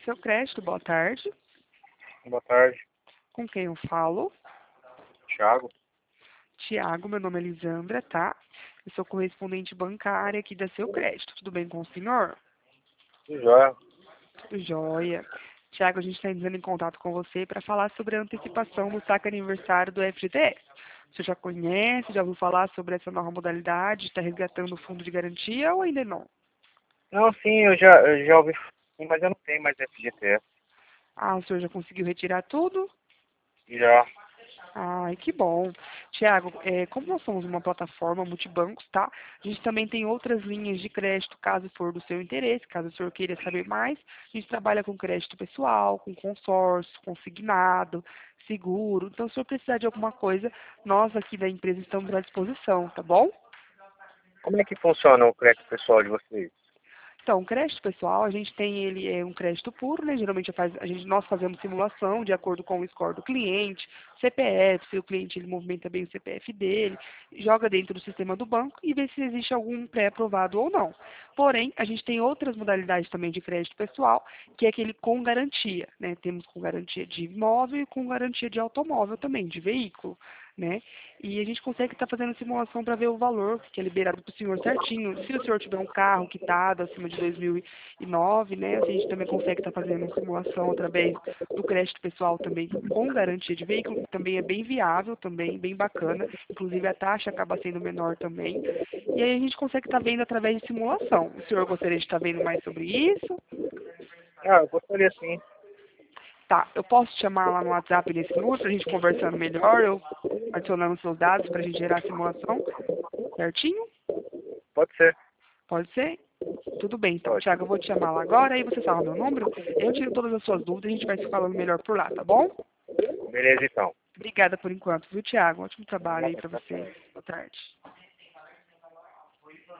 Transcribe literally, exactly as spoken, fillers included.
seu crédito. Boa tarde. Boa tarde, Com quem eu falo? Thiago. Tiago, meu nome é Lisandra, tá? Eu sou correspondente bancária aqui da Seu Crédito. Tudo bem com o senhor? Tudo jóia. Tudo jóia. Tiago, a gente está entrando em contato com você para falar sobre a antecipação do saque aniversário do F G T S. Você já conhece, já ouviu falar sobre essa nova modalidade? Está resgatando o fundo de garantia ou ainda não? Não, sim, eu já, eu já ouvi falar, mas eu não tenho mais F G T S. Ah, o senhor já conseguiu retirar tudo? Já. Ai, que bom. Tiago, é, como nós somos uma plataforma multibancos, tá? A gente também tem outras linhas de crédito, caso for do seu interesse, caso o senhor queira saber mais. A gente trabalha com crédito pessoal, com consórcio, consignado, seguro. Então, se o senhor precisar de alguma coisa, nós aqui da empresa estamos à disposição, tá bom? Como é que funciona o crédito pessoal de vocês? Então, o crédito pessoal, a gente tem ele é um crédito puro, né? Geralmente faz, a gente, nós fazemos simulação de acordo com o score do cliente, C P F, se o cliente ele movimenta bem o C P F dele, joga dentro do sistema do banco e vê se existe algum pré-aprovado ou não. Porém, a gente tem outras modalidades também de crédito pessoal, que é aquele com garantia, né? Temos com garantia de imóvel e com garantia de automóvel também, de veículo, né? E a gente consegue estar fazendo simulação para ver o valor que é liberado para o senhor certinho. Se o senhor tiver um carro quitado acima de dois mil e nove, né, a gente também consegue estar fazendo uma simulação através do crédito pessoal também com garantia de veículo, que também é bem viável, também bem bacana. Inclusive a taxa acaba sendo menor também. E aí a gente consegue estar vendo através de simulação. O senhor gostaria de estar vendo mais sobre isso? Ah, eu gostaria sim. Tá, eu posso te chamar lá no WhatsApp nesse número para a gente conversando melhor, eu adicionando seus dados para a gente gerar a simulação, certinho? Pode ser. Pode ser? Tudo bem, então, Pode. Thiago, eu vou te chamar lá agora, aí você salva meu número, eu tiro todas as suas dúvidas e a gente vai se falando melhor por lá, tá bom? Beleza, então. Obrigada por enquanto, viu, Thiago? Ótimo trabalho aí para você. Boa tarde.